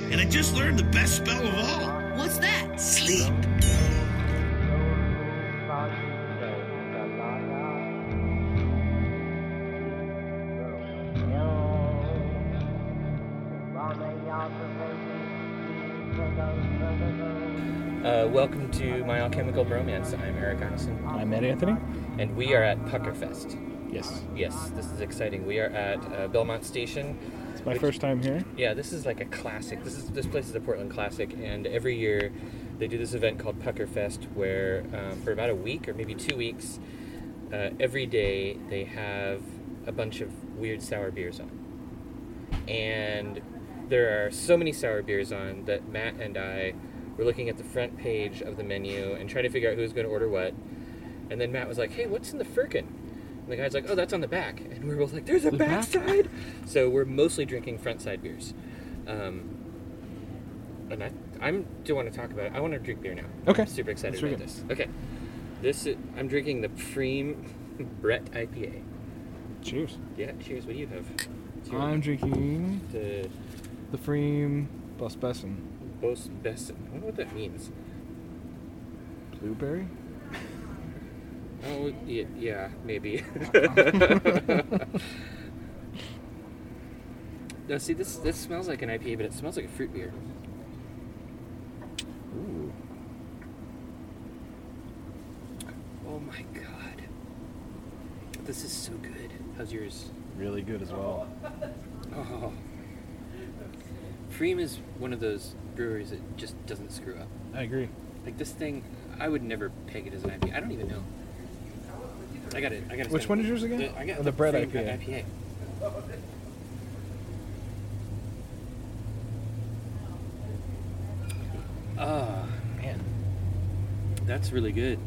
And I just learned the best spell of all. What's that? Sleep. Welcome to My Alchemical Bromance. I'm Eric Arneson. I'm Ed Anthony. And we are at Puckerfest. Yes. Yes, this is exciting. We are at Belmont Station. It's my first time here. Yeah, this is like a classic. This place is a Portland classic, and every year they do this event called Puckerfest where for about a week or maybe 2 weeks, every day they have a bunch of weird sour beers on. And there are so many sour beers on that Matt and I were looking at the front page of the menu and trying to figure out who's going to order what. And then Matt was like, hey, what's in the firkin? And the guy's like, oh, that's on the back. And we were both like, there's a backside? So we're mostly drinking front side beers. And I do want to talk about it. I want to drink beer now. Okay. I'm super excited about this. Okay. I'm drinking the Freem Brett IPA. Cheers. Yeah, cheers. What do you have? I'm drinking the Freem Bosbessen. Bosbessen. I wonder what that means. Blueberry? Oh, yeah, maybe. No, see, this smells like an IPA, but it smells like a fruit beer. Ooh. Oh my god. This is so good. How's yours? Really good as well. Oh. Freem is one of those breweries that just doesn't screw up. I agree. Like this thing, I would never peg it as an IPA. I don't even know. I got it. Which one is yours again? I got the Brett Freem IPA. Oh, man. That's really good.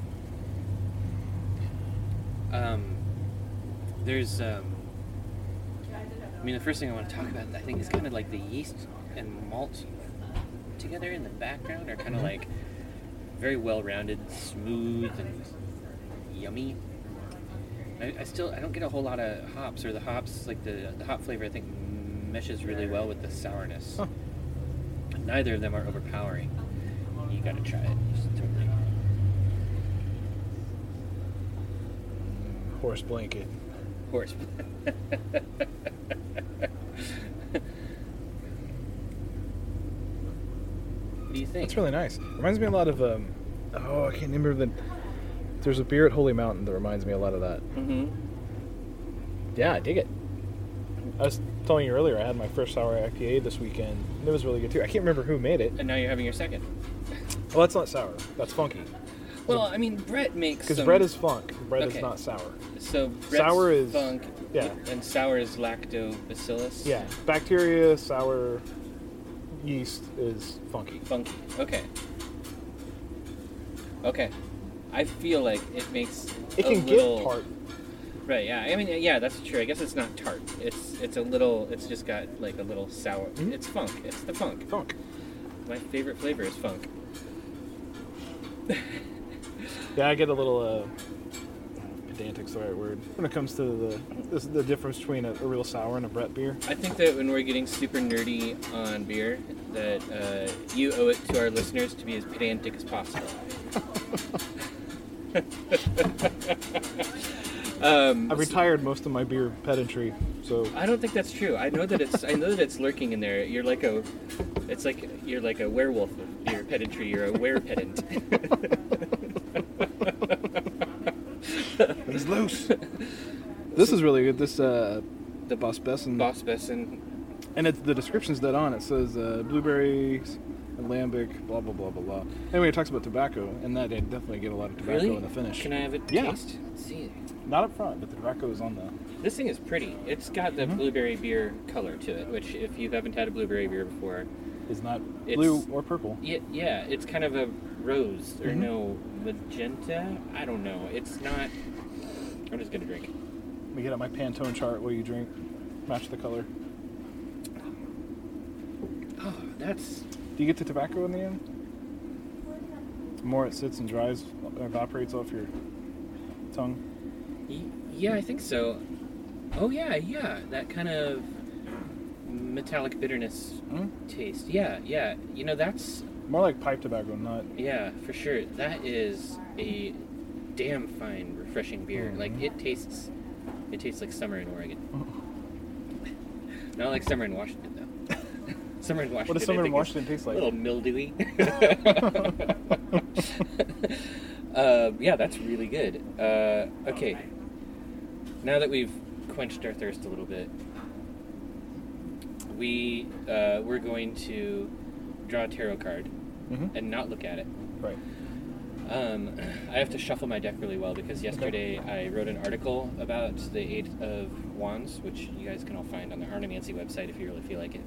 There's, I mean, the first thing I want to talk about, I think, is kind of like the yeast and malt together in the background are kind of like very well-rounded, smooth, and yummy. I don't get a whole lot of hops, or the hops, like the hop flavor, I think, meshes really well with the sourness. Huh. Neither of them are overpowering. You gotta try it. Just totally. Horse blanket. Horse. What do you think? That's really nice. Reminds me a lot of, I can't remember there's a beer at Holy Mountain that reminds me a lot of that. Mm-hmm. Yeah, I dig it. I was telling you earlier, I had my first sour IPA this weekend. It was really good too. I can't remember who made it. And now you're having your second. Well, that's not sour. That's funky. Well, I mean, Brett makes because Brett is funk. Brett is not sour. So Brett's sour is funk. Yeah. And sour is lactobacillus. Yeah. Bacteria, sour, yeast is funky. Funky. Okay. Okay. I feel like it makes it can get tart. Right, yeah. I mean, yeah, that's true. I guess it's not tart. It's a little, it's just got like a little sour. Mm-hmm. It's funk. It's the funk. Funk. My favorite flavor is funk. Yeah, I get a little, pedantic's the right word, when it comes to the difference between a real sour and a Brett beer. I think that when we're getting super nerdy on beer, that you owe it to our listeners to be as pedantic as possible. I've retired most of my beer pedantry, so I don't think that's true. I know that it's lurking in there. You're like a werewolf of beer pedantry. You're a were-pedant. He's loose. This is really good. This the Bosbessen. Bosbessen. And the description's dead on. It says blueberries, lambic, blah blah blah blah blah. Anyway, it talks about tobacco, and that they definitely get a lot of tobacco in the finish. Can I have a taste? Let's see. Not up front, but the tobacco is on the. This thing is pretty. It's got the blueberry beer color to it, which if you haven't had a blueberry beer before, is not blue or purple. Yeah, it's kind of a rose or no magenta. I don't know. It's not. I'm just gonna drink. Let me get out my Pantone chart while you drink. Match the color. Oh, that's. Do you get the tobacco in the end? The more it sits and dries, evaporates off your tongue. Yeah, I think so. Oh yeah. That kind of metallic bitterness Hmm? taste. Yeah. You know, that's... More like pipe tobacco, not. Yeah, for sure. That is a damn fine, refreshing beer. Mhm. Like, it tastes like summer in Oregon. Not like summer in Washington, though. Summer in Washington. What does summer I in think, is Washington taste a like? little mildewy. Yeah, that's really good. Okay. Now that we've quenched our thirst a little bit, we're going to draw a tarot card Mm-hmm. and not look at it. Right. I have to shuffle my deck really well because yesterday I wrote an article about the Eight of Wands, which you guys can all find on the Arnemancy website if you really feel like it.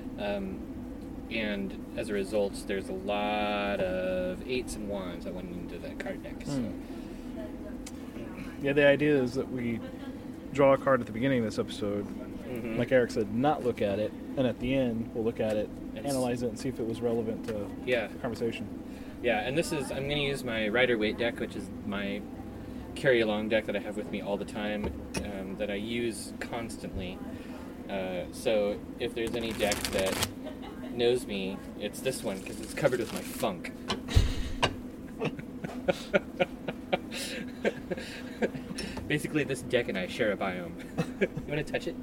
And as a result, there's a lot of eights and wands that went into that card deck. So. Yeah, the idea is that we draw a card at the beginning of this episode, Mhm. like Eric said, not look at it, and at the end we'll look at it, And analyze it, and see if it was relevant to Yeah. the conversation. Yeah, and this is, I'm going to use my Rider-Waite deck, which is my carry-along deck that I have with me all the time, that I use constantly. So if there's any deck that knows me, it's this one, because it's covered with my funk. Basically, this deck and I share a biome. You want to touch it?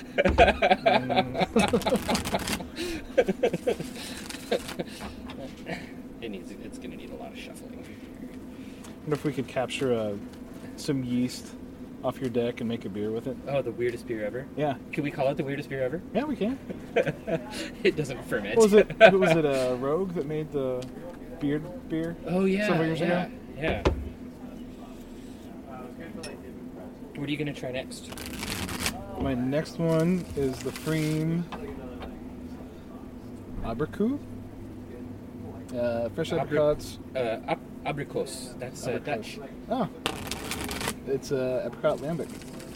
It's going to need a lot of shuffling. What if we could capture some yeast off your deck and make a beer with it? Oh, the weirdest beer ever? Yeah. Could we call it the weirdest beer ever? Yeah, we can. It doesn't ferment. Was it Rogue that made the beard beer? Oh, yeah. Several years ago? Yeah. What are you going to try next? My next one is the Freem Abricot. Fresh apricots. Abricos. That's Dutch. Oh. It's apricot lambic.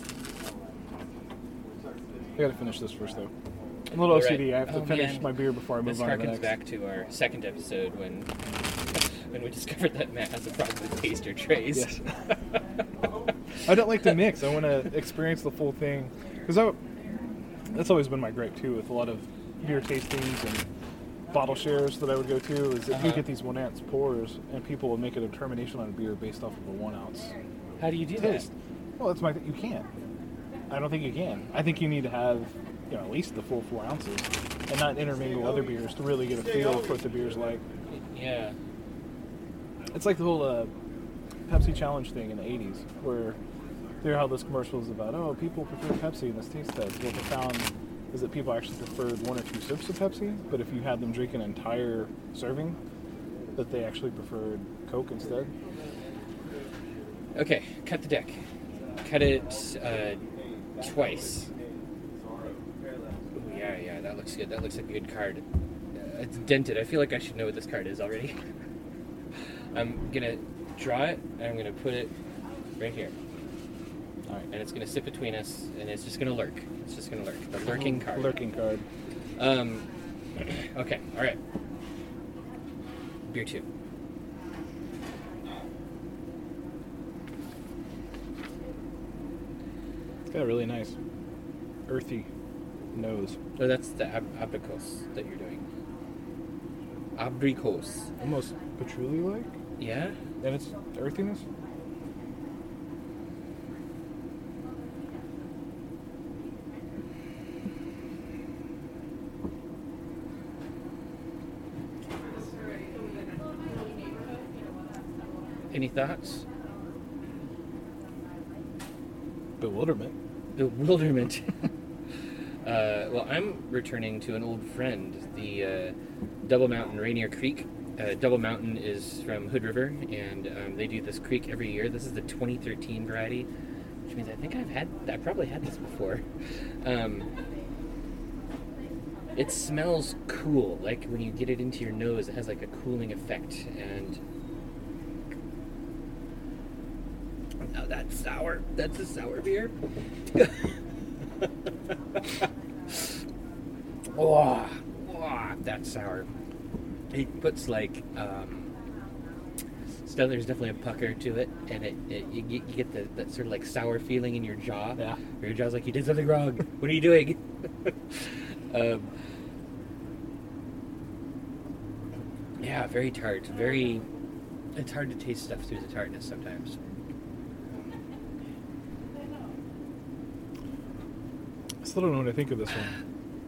I gotta finish this first, though. I'm a little All right. OCD. I have to Oh, finish man. my beer before I This move on to the harkens next. back to our second episode when we discovered that Matt has a problem with taster trays. Yes. I don't like to mix. I want to experience the full thing. Because that's always been my gripe, too, with a lot of beer tastings and bottle shares that I would go to, is that you get these 1 ounce pours, and people will make a determination on a beer based off of a 1 ounce How do you do taste. Well, that's you can't. I don't think you can. I think you need to have, at least the full 4 ounces, and not intermingle other beers to really get a feel for what the beer's like. that? Yeah. It's like the whole Pepsi challenge thing in the 80s, where they held this commercials about, people prefer Pepsi in this taste test. What they found is that people actually preferred 1 or 2 sips of Pepsi, but if you had them drink an entire serving, that they actually preferred Coke instead. Okay, cut the deck. Cut it twice. Ooh, yeah, that looks good. That looks like a good card. It's dented. I feel like I should know what this card is already. I'm gonna draw it, and I'm gonna put it right here. All right. And it's gonna sit between us, and it's just gonna lurk. It's just gonna lurk. The lurking card. Lurking card. Okay, alright. Beer 2. It's got a really nice, earthy nose. Oh, that's the abricos that you're doing. Abricos. Almost patchouli-like, Yeah? and its earthiness. Any thoughts? Bewilderment. Bewilderment. Well, I'm returning to an old friend, the Double Mountain Rainier Creek. Double Mountain is from Hood River, and they do this creek every year. This is the 2013 variety, which means I think I probably had this before. It smells cool, like when you get it into your nose, it has like a cooling effect, and oh, that's sour. That's a sour beer. Oh, that's sour. It puts like there's definitely a pucker to it, and you get that sort of like sour feeling in your jaw. Yeah. Where your jaw's like, you did something wrong. What are you doing? Yeah, very tart. It's hard to taste stuff through the tartness sometimes. I still don't know what I think of this one.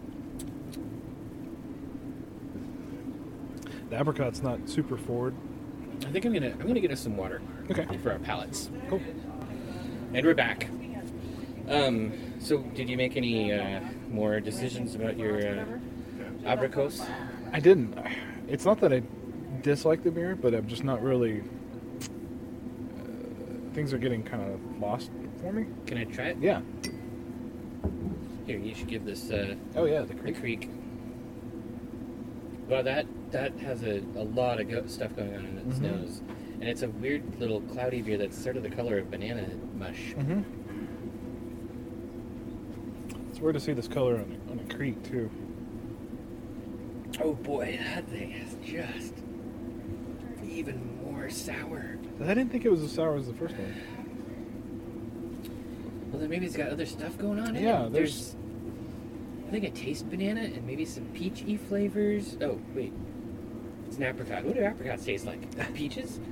The apricot's not super forward. I think I'm gonna get us some water. Okay. For our palates. Cool. And we're back. So did you make any more decisions about your abricos? I didn't. It's not that I dislike the beer, but I'm just not really. Things are getting kind of lost for me. Can I try it? Yeah. Here, you should give this Oh yeah, the the creek. creek. Well, that has a lot of stuff going on in its Mhm. nose, and it's a weird little cloudy beer that's sort of the color of banana mush. Mm-hmm. It's weird to see this color on a creek too. Oh boy, that thing is just even more sour. I didn't think it was as sour as the first one. Well, then maybe it's got other stuff going on in Yeah, it. there's- I think I taste banana and maybe some peachy flavors. Oh, wait. It's an apricot. What do apricots taste like? Peaches?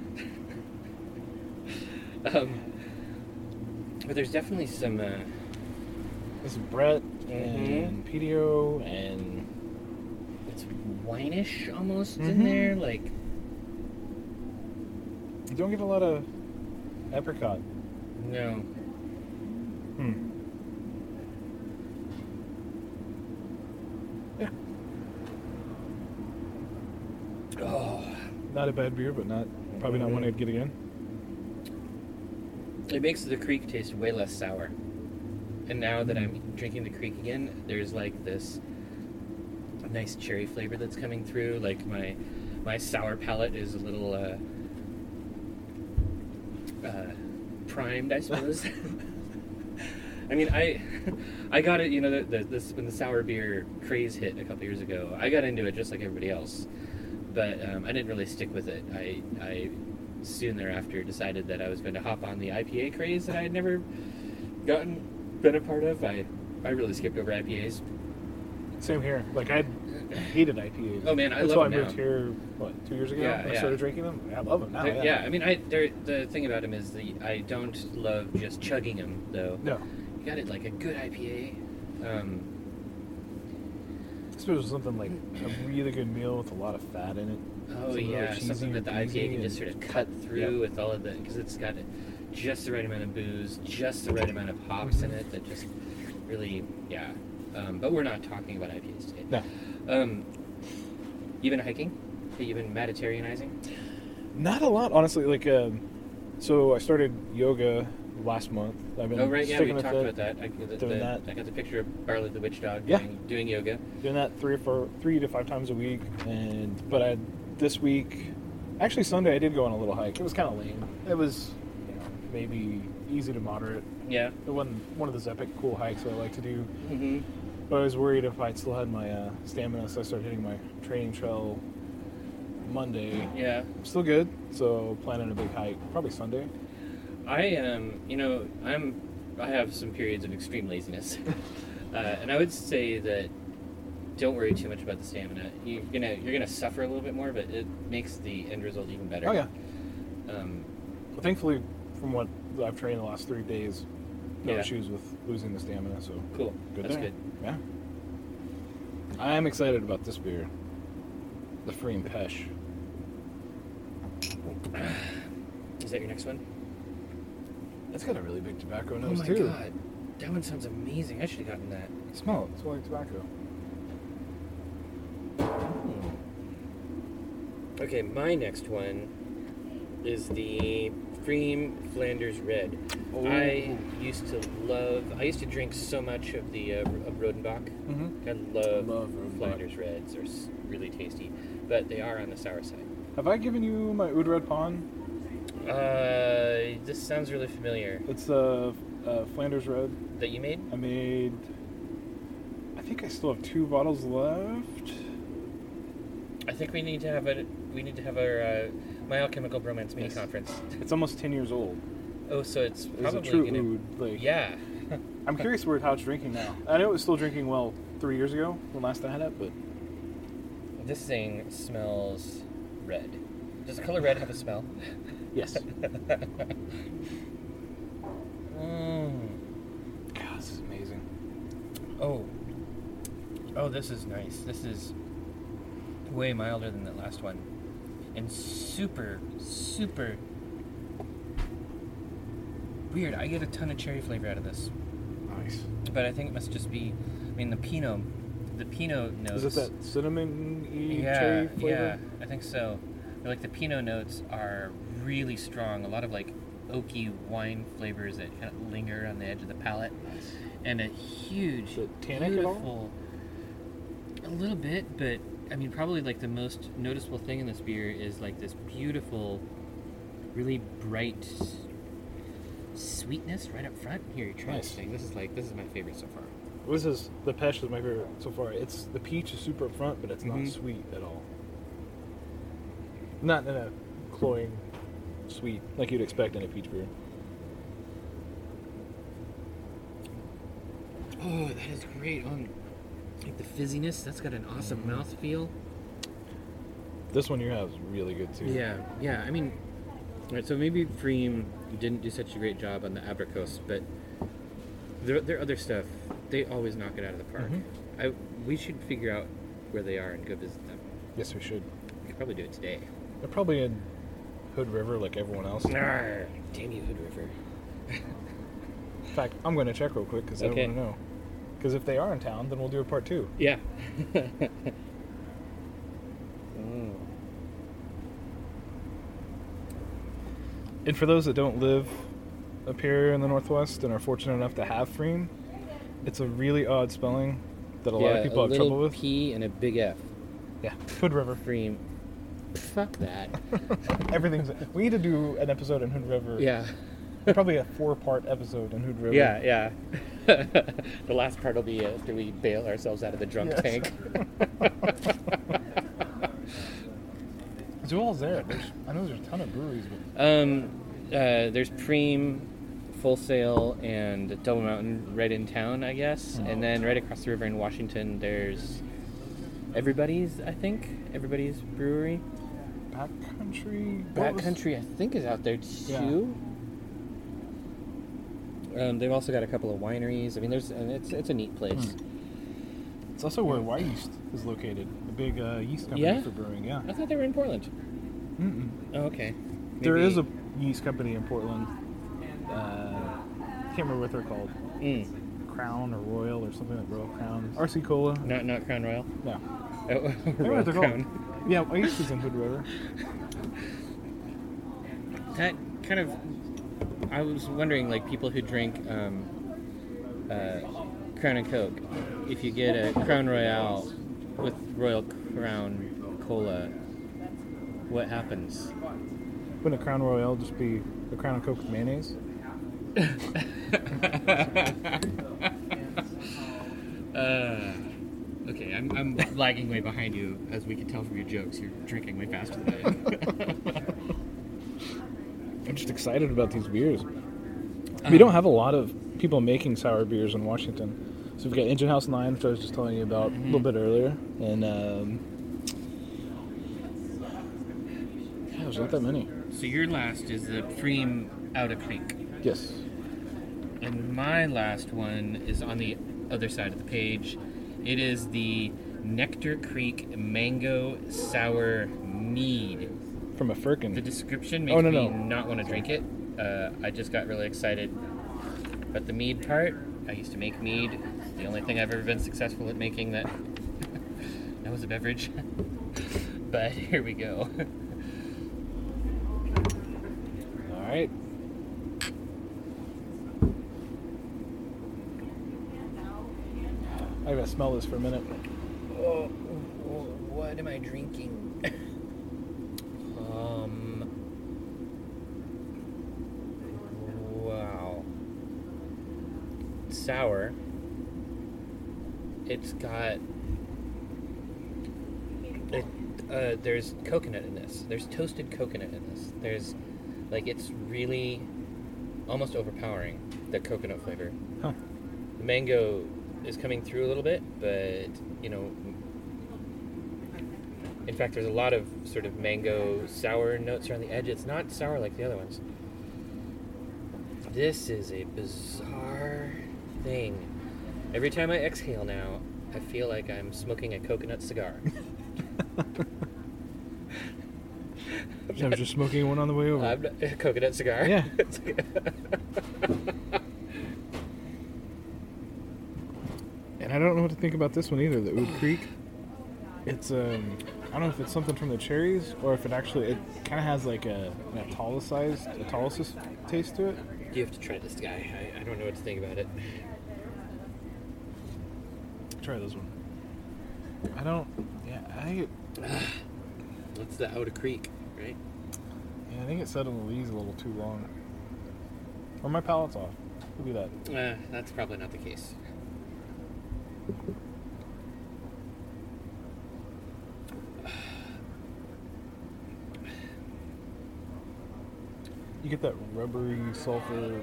But there's definitely some... There's Brett and PDO and it's wine-ish almost in Mhm. there. Like, you don't get a lot of apricot. no. Yeah. Oh. Not a bad beer, but probably not one I'd get again. It makes the creek taste way less sour. And now that I'm drinking the creek again, there's like this nice cherry flavor that's coming through. Like my sour palate is a little primed, I suppose. I mean, I got it. You know, this when the sour beer craze hit a couple years ago, I got into it just like everybody else. But I didn't really stick with it. I soon thereafter decided that I was going to hop on the IPA craze that I had never been a part of. I really skipped over IPAs. Same here. Like I hated IPAs. Oh man, I That's love why I them moved now. here. What, 2 years ago? Yeah, I yeah. started drinking them. I love them now. Yeah, I mean, the thing about them is I don't love just chugging them though. No. You got it like a good IPA. Especially something like a really good meal with a lot of fat in it. Oh Something yeah, really cheesy something that the and IPA can cheesy just and sort of cut through Yeah. with all of the, because it's got just the right amount of booze, just the right amount of hops in it that just really, yeah. But we're not talking about IPAs today. No. You been hiking? Have you been Mediterraneanizing? Not a lot, honestly. Like, so I started yoga last month. I've been Oh right, yeah, we sticking with talked it, about that. I got the picture of Barley the Witch Dog Yeah. doing yoga. doing that 3 to 5 times a week. But this week, actually Sunday, I did go on a little hike. It was kind of lame. It was, maybe easy to moderate. Yeah. It wasn't one of those epic cool hikes that I like to do. Mm-hmm. But I was worried if I still had my stamina, so I started hitting my training trail Monday. Yeah. Still good, so planning a big hike, probably Sunday. I have some periods of extreme laziness, and I would say that don't worry too much about the stamina. You're gonna suffer a little bit more, but it makes the end result even better. Oh yeah. Um, Well, thankfully, from what I've trained the last 3 days, no Yeah. issues with losing the stamina. So cool. good That's there. good. Yeah. I am excited about this beer, the Freem Pesh. Is that your next one? It's got a really big tobacco Oh nose my too. god, that one sounds amazing. I should have gotten that. Smell it. It's like tobacco. Okay, my next one is the Freem Flanders Red. Oh. I used to drink so much of the of Rodenbach. Mm-hmm. I love Rodenbach. Flanders Reds. They're really tasty, but they are on the sour side. Have I given you my Oud Red Pond? This sounds really familiar. It's the Flanders Red. That you made? I think I still have 2 bottles left. I think we need to have our My Alchemical Bromance mini Yes. conference. It's almost 10 years old. Oh, so it's It's a probably true gonna. oud. Like, Yeah. I'm curious how it's drinking now. I know it was still drinking well 3 years ago when last I had it, but This thing smells red. Does the color red have a smell? yes. Mm. God, this is amazing. Oh, this is nice. This is way milder than that last one. And super, super weird. I get a ton of cherry flavor out of this. Nice. But I think it must just be, the Pinot notes. Is it that cinnamon-y Yeah, cherry flavor? yeah, I think so. But, like, the Pinot notes are really strong. A lot of, like, oaky wine flavors that kind of linger on the edge of the palate. And a huge, Is it tannic at all? beautiful... A little bit, but, probably, like, the most noticeable thing in this beer is, like, this beautiful, really bright sweetness right up front. Here, try Nice. this thing. This is my favorite so far. The Pesh is my favorite so far. The peach is super up front, but it's not Mhm. sweet at all. Not in a cloying sweet like you'd expect in a peach beer. Oh, that is great. Like the fizziness, that's got an awesome mouthfeel. This one you have is really good too. Yeah. Right, so maybe Freem didn't do such a great job on the Abricos, but their other stuff, they always knock it out of the park. Mhm. We should figure out where they are and go visit them. Yes, we should. We could probably do it today. They're probably in Hood River like everyone else. Arr, damn you, Hood River. In fact, I'm going to check real quick because Okay. I want to know. Because if they are in town, then we'll do a part 2. Yeah. And for those that don't live up here in the Northwest and are fortunate enough to have Freem, it's a really odd spelling that a lot of people have trouble with. P and a big F. Yeah, Hood River. Freem. Fuck that. Everything's. We need to do an episode in Hood River. Yeah. Probably a 4-part episode in Hood River. Yeah. The last part will be after we bail ourselves out of the drunk Yes. tank. So who all's there? I know there's a ton of breweries, but There's Preem, Full Sail, and Double Mountain right in town, I guess. And then right across the river in Washington, there's Everybody's, I think. Everybody's Brewery. Backcountry. Backcountry, I think, is out there too. They've also got a couple of wineries. It's a neat place. It's also where Y Yeast is located. The big yeast company Yeah? for brewing. Yeah. I thought they were in Portland. Mm-mm. Oh, okay. There Maybe- is a yeast company in Portland. Can't remember what they're called. Crown or Royal or something like Royal Crown. RC Cola. Not Crown Royal. No. Oh, I remember Royal what they're Crown. called. Yeah, Y Yeast is in Hood River. That kind of, I was wondering, like, people who drink Crown and Coke, if you get a Crown Royale with Royal Crown Cola, what happens? Wouldn't a Crown Royal just be a Crown and Coke with mayonnaise? Okay, I'm lagging way behind you, as we can tell from your jokes. You're drinking way faster than I am. I'm just excited about these beers. We don't have a lot of people making sour beers in Washington. So we've got Engine House 9, which I was just telling you about a little bit earlier. And, there's not that many. So your last is the Freem Outta Creek. Yes. And my last one is on the other side of the page. It is the Nectar Creek Mango Sour Mead. From a Firkin. The description makes no. me not want to drink it. I just got really excited. But the mead part, I used to make mead. It's the only thing I've ever been successful at making that was a beverage. But here we go. All right. I gotta smell this for a minute. Oh, what am I drinking? Wow. Sour. It's got. There's coconut in this. There's toasted coconut in this. It's really almost overpowering, the coconut flavor. Huh. The mango is coming through a little bit, but you know, in fact, there's a lot of sort of mango sour notes around the edge. It's not sour like the other ones. This is a bizarre thing. Every time I exhale now, I feel like I'm smoking a coconut cigar. I'm just smoking one on the way over. I'm not, a coconut cigar? Yeah. And I don't know what to think about this one either, the Oud Creek. It's, I don't know if it's something from the cherries or if it actually, it kind of has like an autolysis taste to it. You have to try this guy. I don't know what to think about it. Try this one. That's the Oud Creek, right? Yeah, I think it sat on the leaves a little too long. Or my palate's off. Could be that. That's probably not the case. You get that rubbery sulfur.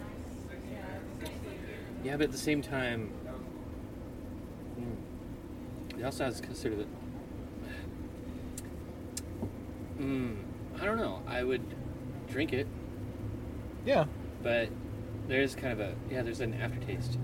Yeah, but at the same time, it also has sort of a... I don't know. I would drink it, Yeah. but there's kind of there's an aftertaste.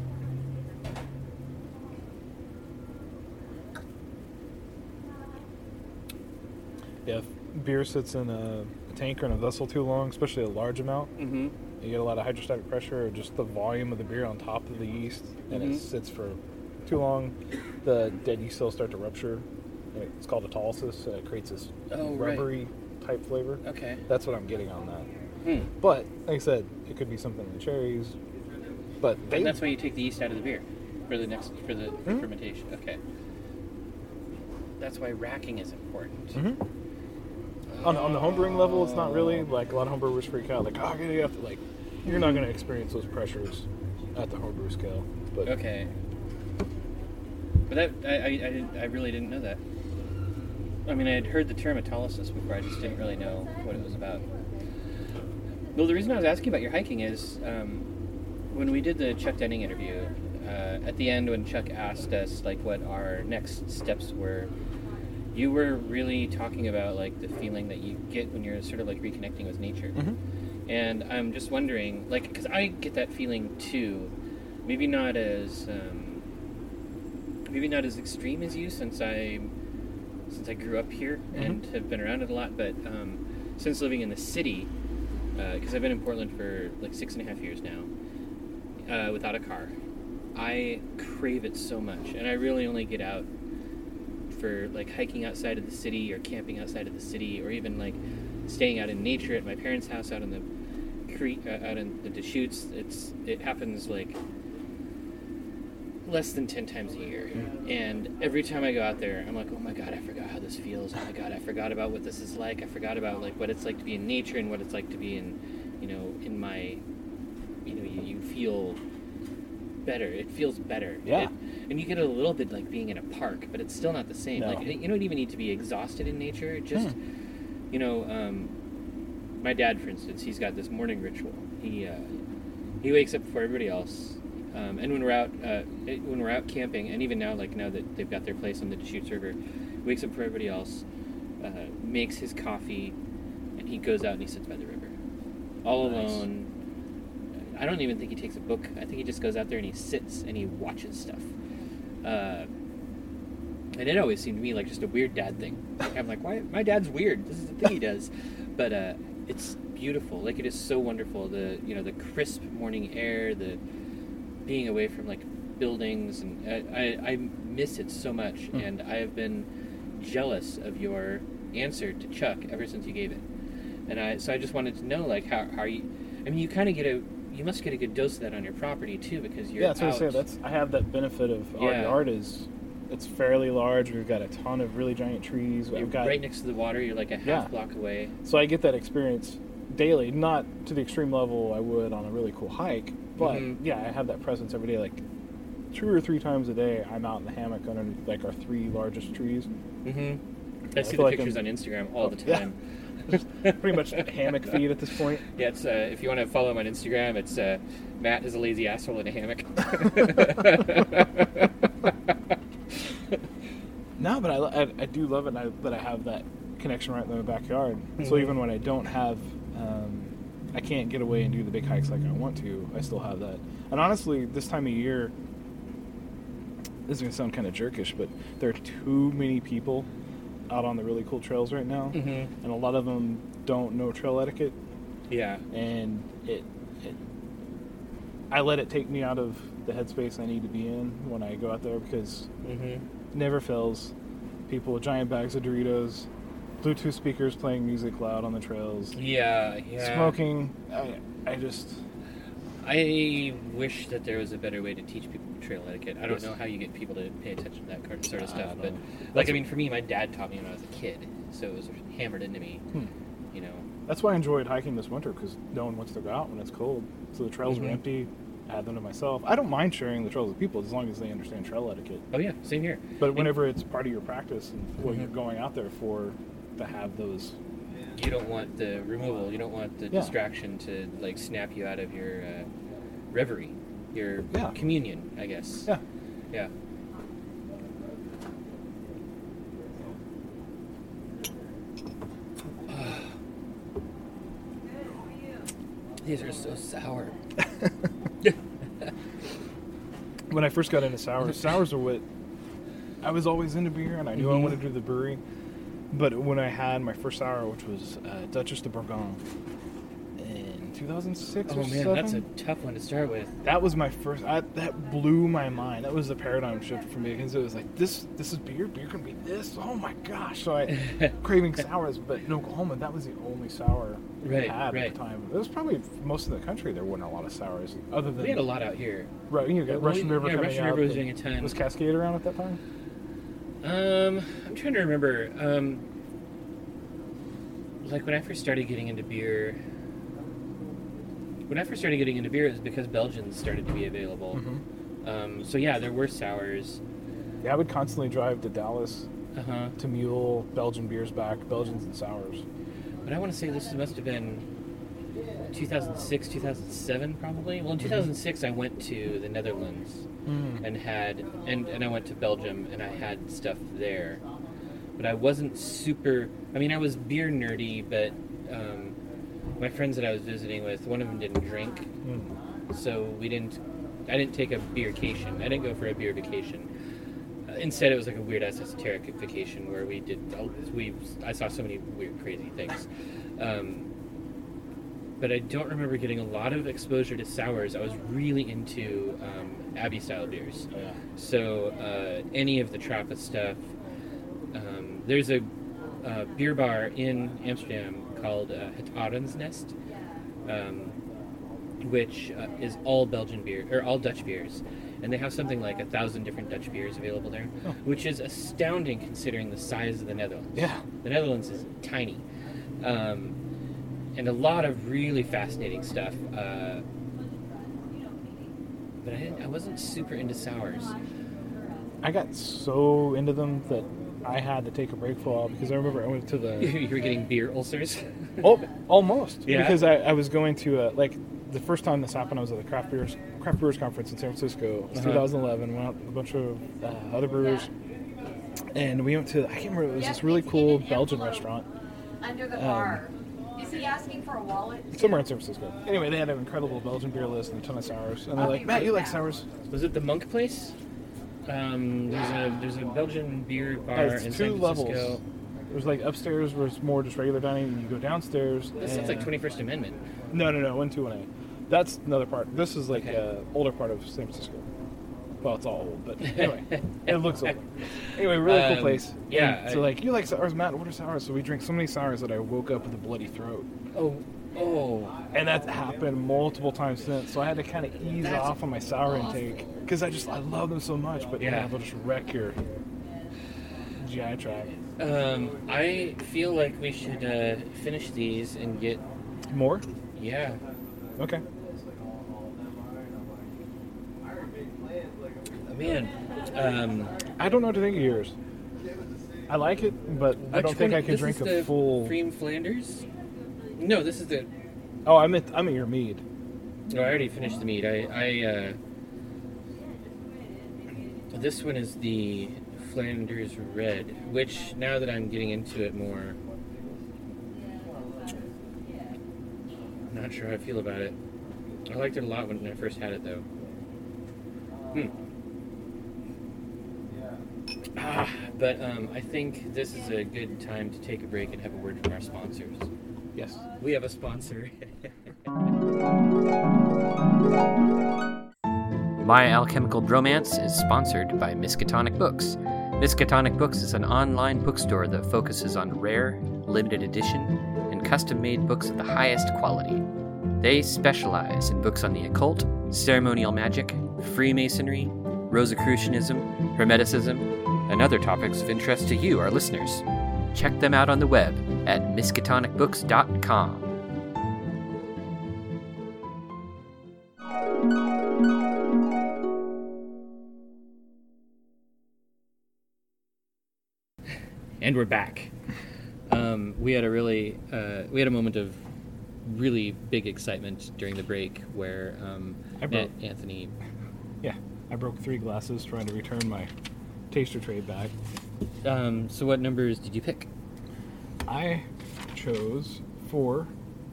Yeah, if beer sits in a tank or in a vessel too long, especially a large amount, Mm-hmm. you get a lot of hydrostatic pressure or just the volume of the beer on top of the yeast, and Mhm. it sits for too long, the dead yeast cells start to rupture, and it's called autolysis, and it creates this Oh, right. rubbery type flavor. Okay. That's what I'm getting on that. Hmm. But, like I said, it could be something in the cherries, but they... And that's why you take the yeast out of the beer for the Mhm. fermentation. Okay. That's why racking is important. Mhm. On the homebrewing level, it's not really. Like, a lot of homebrewers freak out. Like, oh, you have to, like... You're not going to experience those pressures at the homebrew scale. But Okay. But that I really didn't know that. I mean, I had heard the term autolysis before. I just didn't really know what it was about. Well, the reason I was asking about your hiking is when we did the Chuck Denning interview. At the end, when Chuck asked us like what our next steps were, you were really talking about like the feeling that you get when you're sort of like reconnecting with nature. Mhm. And I'm just wondering, like, because I get that feeling too. Maybe not as extreme as you, since I grew up here and have been around it a lot. But since living in the city, because I've been in Portland for like 6.5 years now, without a car, I crave it so much, and I really only get out for like hiking outside of the city or camping outside of the city, or even like staying out in nature at my parents' house out in the creek, out in the Deschutes. It happens like less than 10 times a year, and every time I go out there, I'm like, oh my god, I forgot how this feels. Oh my god, I forgot about what this is like. I forgot about like what it's like to be in nature and what it's like to be in, in my, you feel better. It feels better. Yeah. And you get a little bit like being in a park, but it's still not the same. No. Like, you don't even need to be exhausted in nature. Just, my dad, for instance, he's got this morning ritual. He wakes up before everybody else. And when we're out camping, and even now, like now that they've got their place on the Deschutes River, wakes up for everybody else, makes his coffee, and he goes out and he sits by the river, all Nice. alone. I don't even think he takes a book. I think he just goes out there and he sits and he watches stuff. And it always seemed to me like just a weird dad thing. Like, I'm like, why? My dad's weird. This is the thing he does, but it's beautiful. Like, it is so wonderful. The crisp morning air, the being away from like buildings, and I miss it so much. And I have been jealous of your answer to Chuck ever since you gave it. And so I just wanted to know, like, how are you? I mean, you must get a good dose of that on your property too, because you're that's what I out. say. I have that benefit of our Yeah. yard it's fairly large. We've got a ton of really giant trees. You're We've got right next to the water. You're like a half block away. So I get that experience daily, not to the extreme level I would on a really cool hike, but yeah, I have that presence every day. Like 2 or 3 times a day, I'm out in the hammock under like our 3 largest trees, Mm-hmm. I see feel the like pictures I'm- on Instagram all the Yeah. time. Pretty much hammock feed at this point. Yeah, it's if you want to follow him on Instagram, it's Matt is a lazy asshole in a hammock. No, but I do love it that I have that connection right in my backyard. So Mhm. even when I don't have, I can't get away and do the big hikes like I want to, I still have that. And honestly, this time of year, this is going to sound kind of jerkish, but there are too many people out on the really cool trails right now. Mm-hmm. And a lot of them don't know trail etiquette. Yeah. And I let it take me out of the headspace I need to be in when I go out there, because Mm-hmm. never fails. People with giant bags of Doritos, Bluetooth speakers playing music loud on the trails, Yeah. smoking. I wish that there was a better way to teach people trail etiquette. I don't Yes. know how you get people to pay attention to that sort of I stuff, don't but know. like, I mean, for me, my dad taught me when I was a kid, so it was hammered into me. You know. That's why I enjoyed hiking this winter, because no one wants to go out when it's cold. So the trails Mhm. were empty. I had them to myself. I don't mind sharing the trails with people as long as they understand trail etiquette. Oh yeah, same here. But whenever it's part of your practice and what Mhm. you're going out there for, to have those. You don't want the removal. You don't want the Yeah. distraction to like snap you out of your reverie, your Yeah. communion, I guess. Yeah. Yeah. These are so sour. When I first got into sours are what I was always into beer, and I knew I Mhm. wanted to do the brewery. But when I had my first sour, which was Duchess de Bourgogne in 2006 Oh or man, 7, that's a tough one to start with. that was my first. That blew my mind. That was the paradigm shift for me, because it was like, this is beer. Beer can be this. Oh my gosh! So I craving sours, but in Oklahoma, that was the only sour we Right, had right. at the time. It was probably most of the country. There weren't a lot of sours, other than We had a lot out here. right. You got Russian River coming Russian out. River was but doing a ton. Was Cascade around at that time? I'm trying to remember. Like when I first started getting into beer. When I first started getting into beer, it was because Belgians started to be available. So yeah, there were sours. Yeah, I would constantly drive to Dallas Uh huh. to mule Belgian beers back, Belgians and sours. But I want to say this must have been 2006, 2007, probably. Well, in 2006, I went to the Netherlands and had, and I went to Belgium and I had stuff there. But I wasn't super. I mean, I was beer nerdy, but my friends that I was visiting with, one of them didn't drink, so we didn't. I didn't take a beer vacation. I didn't go for a beer vacation. Instead, it was like a weird ass esoteric vacation where we did. I saw so many weird, crazy things. But I don't remember getting a lot of exposure to sours. I was really into Abbey style beers. Oh, yeah. So any of the Trappist stuff. There's a beer bar in Amsterdam called Het Arensnest, which is all Belgian beer or all Dutch beers, and they have something like 1,000 different Dutch beers available there, which is astounding considering the size of the Netherlands. Yeah. The Netherlands is tiny, and a lot of really fascinating stuff. But I wasn't super into sours. I got so into them that I had to take a break for a while, because I remember I went to the You were getting beer ulcers. almost Yeah. because I was going to like the first time this happened, I was at the Craft Brewers Conference in San Francisco. It was 2011. Went out with a bunch of other brewers, and we went to, I can't remember, it was this really cool Belgian restaurant Under the bar. Is he asking for a wallet? somewhere in San Francisco. Anyway, they had an incredible Belgian beer list and a ton of sours, and they're like, Matt, you like sours? Was it the Monk Place? There's a Belgian beer bar It's in two San Francisco. levels. It was like upstairs was more just regular dining, and you go downstairs. This sounds like and- 21st Amendment. No, 121A. That's another part. This is like Okay. older part of San Francisco. Well, it's all old, but anyway, it looks old. Anyway, really cool place. yeah, And so like, you like sours, Matt? What are sours? So we drink so many sours that I woke up with a bloody throat, Oh, and that's happened multiple times since. So I had to kind of ease That's off on my sour intake, because I love them so much. But Yeah. they'll just wreck your GI tract. I feel like we should finish these and get. More? Yeah. Okay. Man. I don't know what to think of yours. I like it, but I don't think I could drink a full. Cream Flanders? No, this is the. Oh, I'm at your mead. No, I already finished the mead. This one is the Flanders Red, which now that I'm getting into it more, I'm not sure how I feel about it. I liked it a lot when I first had it, though. But I think this is a good time to take a break and have a word from our sponsors. Yes. We have a sponsor. My Alchemical Bromance is sponsored by Miskatonic Books. Miskatonic Books is an online bookstore that focuses on rare, limited edition, and custom-made books of the highest quality. They specialize in books on the occult, ceremonial magic, Freemasonry, Rosicrucianism, Hermeticism, and other topics of interest to you, our listeners. Check them out on the web at miskatonicbooks.com. And we're back. We had a moment of really big excitement during the break where Anthony. Yeah, I broke 3 glasses trying to return my taster tray back. So what numbers did you pick? I chose 4,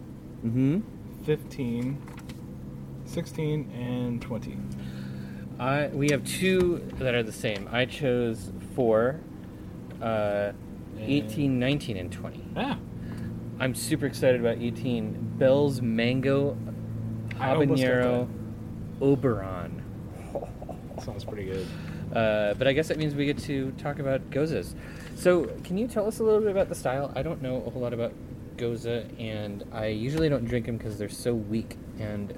15, 16, and 20. We have 2 that are the same. I chose 4, 18, 19, and 20. Ah. I'm super excited about 18. Bell's Mango Habanero Oberon. Sounds pretty good. But I guess that means we get to talk about Gozas. So, can you tell us a little bit about the style? I don't know a whole lot about Goza, and I usually don't drink them because they're so weak. And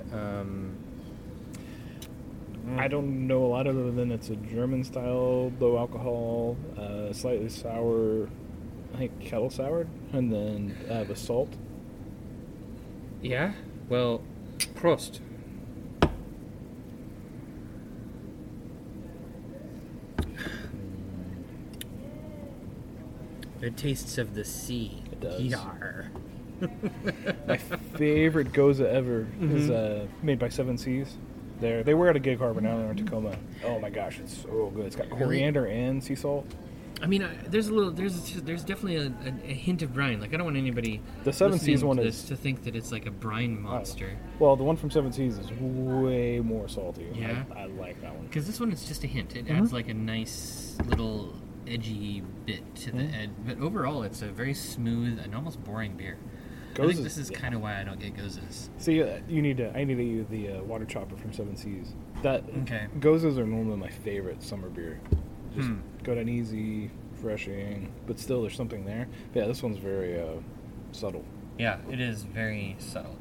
I don't know a lot other than it's a German style, low alcohol, slightly sour, I think kettle soured, and then with salt. Yeah? Well, Prost. It tastes of the sea. It does. Yar. My favorite Goza ever is made by Seven Seas. They were at a Gig Harbor now they're in Tacoma. Oh my gosh, it's so good. It's got coriander and sea salt. I mean, there's definitely a hint of brine. Like, I don't want anybody the Seven Seas one is to think that it's like a brine monster. Well, the one from Seven Seas is way more salty. Yeah, I like that one because this one is just a hint. It adds like a nice little edgy bit to the end. But overall, it's a very smooth and almost boring beer. I think this is kind of why I don't get Gozas. See, I need to get you the water chopper from Seven Seas. Gozas are normally my favorite summer beer. Just good and easy, refreshing, but still there's something there. But yeah, this one's very subtle. Yeah, it is very subtle.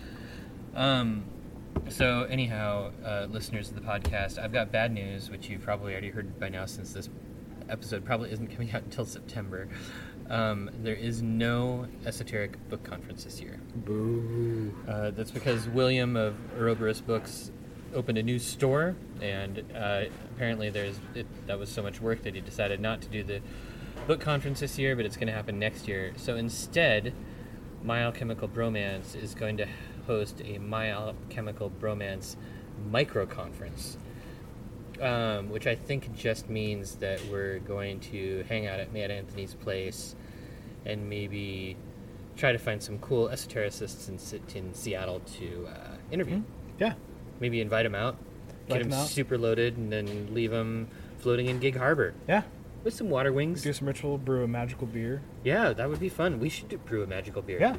So anyhow, listeners of the podcast, I've got bad news, which you've probably already heard by now since this episode probably isn't coming out until September. There is no esoteric book conference this year. Boo. That's because William of Ouroboros Books opened a new store, and apparently that was so much work that he decided not to do the book conference this year, but it's going to happen next year. So instead, My Alchemical Bromance is going to host a My Alchemical Bromance micro conference, which I think just means that we're going to hang out at Matt Anthony's place and maybe try to find some cool esotericists in Seattle to interview. Yeah. Maybe invite him out, get him super loaded, and then leave him floating in Gig Harbor. Yeah. With some water wings. Do some ritual, brew a magical beer. Yeah, that would be fun. We should brew a magical beer. Yeah.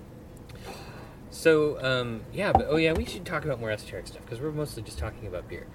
So, we should talk about more esoteric stuff, because we're mostly just talking about beer.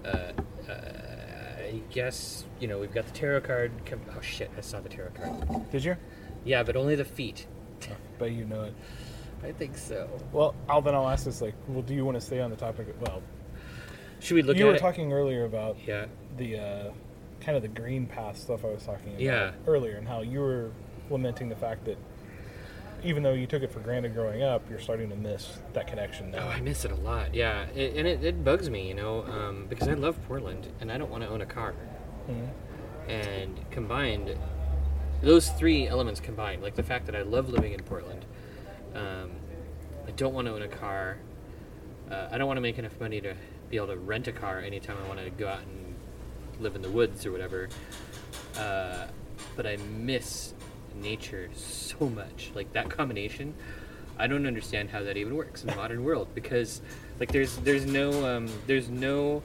I guess, we've got the tarot card. Oh, shit, I saw the tarot card. Did you? Yeah, but only the feet. But you know it. I think so. Well, I'll ask this, do you want to stay on the topic? Should we look at it? You were talking earlier about the kind of the green path stuff I was talking about earlier, and how you were lamenting the fact that even though you took it for granted growing up, you're starting to miss that connection now. Oh, I miss it a lot, yeah. It bugs me, because I love Portland, and I don't want to own a car. Mm-hmm. And combined, those three elements combined, like the fact that I love living in Portland, I don't want to own a car. I don't want to make enough money to be able to rent a car anytime I want to go out and live in the woods or whatever. But I miss nature so much. Like that combination, I don't understand how that even works in the modern world, because like there's no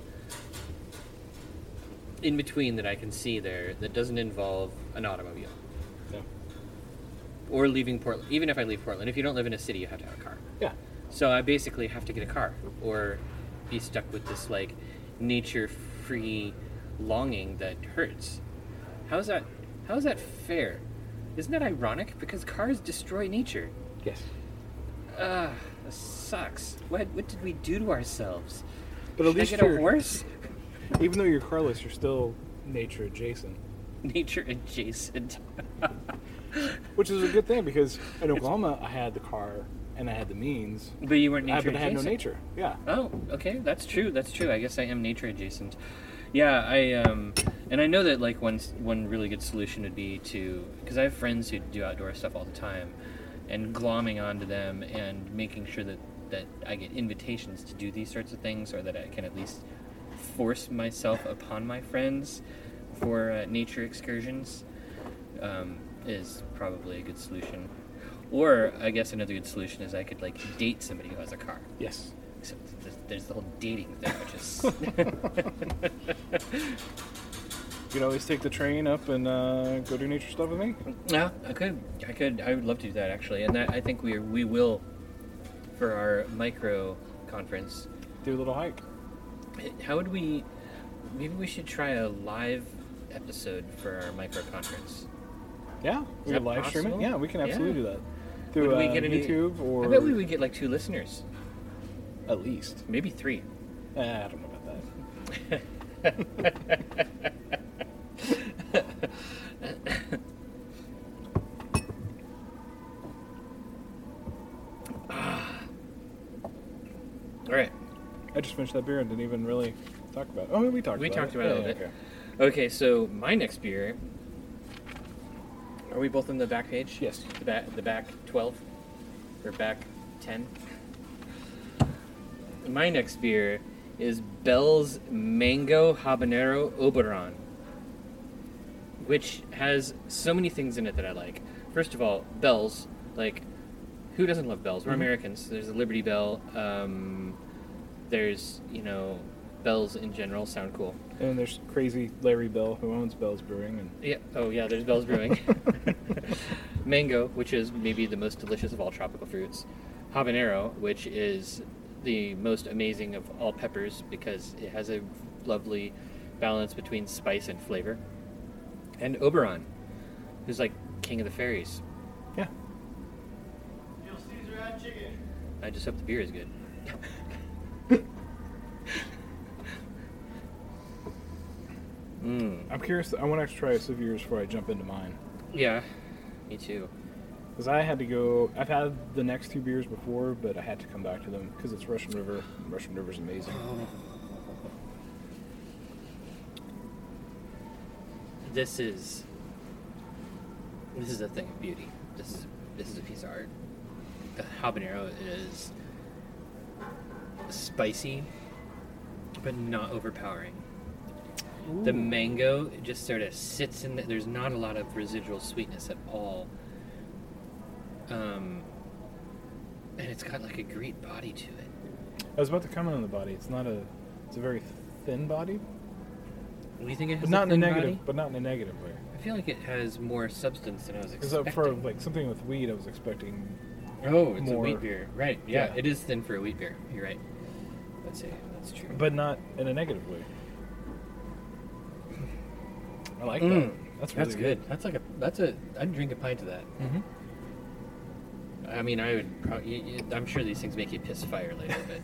in between that I can see there that doesn't involve an automobile. No. Or leaving Portland. Even if I leave Portland, if you don't live in a city, you have to have a car. Yeah. So I basically have to get a car or be stuck with this like nature-free longing that hurts. How is that fair? Isn't that ironic? Because cars destroy nature. Yes. That sucks. What did we do to ourselves? But at Should I least get a you're, horse? even though you're carless, you're still nature adjacent. Nature adjacent. Which is a good thing, because in Oklahoma, I had the car and I had the means. But you weren't nature But I had no adjacent. nature. Yeah. Oh, okay, that's true. I guess I am nature adjacent. Yeah, and I know that like one really good solution would be to, because I have friends who do outdoor stuff all the time, and glomming onto them and making sure that I get invitations to do these sorts of things, or that I can at least force myself upon my friends for nature excursions, is probably a good solution. Or I guess another good solution is I could like date somebody who has a car. Yes. Except there's the whole dating thing, which is You can always take the train up and go do nature stuff with me. yeah, I would love to do that actually, and that I think we will for our micro conference. Do a little hike. How would we? Maybe we should try a live episode for our micro conference. Yeah. We that could live stream it. possible? Yeah, we can absolutely Yeah. do that. Through Would we get any- YouTube or I bet we would get like 2 listeners, at least. maybe 3. I don't know about that. All right. I just finished that beer and didn't even really talk about it. Oh, we talked We about talked it. about it a Yeah, little bit. okay. Okay, so my next beer. Are we both in the back page? Yes. The back 12 or back 10. My next beer is Bell's Mango Habanero Oberon, which has so many things in it that I like. First of all, Bell's, like, who doesn't love Bell's? We're Mhm. Americans. There's a Liberty Bell. There's, Bells in general sound cool. And then there's crazy Larry Bell, who owns Bell's Brewing, and Yeah. Oh, yeah. There's Bell's Brewing. Mango, which is maybe the most delicious of all tropical fruits. Habanero, which is the most amazing of all peppers because it has a lovely balance between spice and flavor. And Oberon, who's like king of the fairies. yeah. I just hope the beer is good. I'm curious. I want to try a sieve of yours before I jump into mine. Yeah, me too. Because I had to go. I've had the next 2 beers before, but I had to come back to them because it's Russian River. Russian River's amazing. This is a thing of beauty. This is a piece of art. The habanero is spicy, but not overpowering. The mango just sort of sits in. There's not a lot of residual sweetness at all, and it's got like a great body to it. I was about to comment on the body. It's a very thin body, What do you think it has? but not in a thin negative. body? But not in a negative way. I feel like it has more substance than I was Because expecting. for like something with weed, I was expecting. Oh, it's a more- wheat beer. Right, yeah, Yeah. it is thin for a wheat beer. You're right. That's true. But not in a negative way. I like Mm, that. That's really good. I'd drink a pint of that. Mm-hmm. I mean, I would probably, I'm sure these things make you piss fire later, but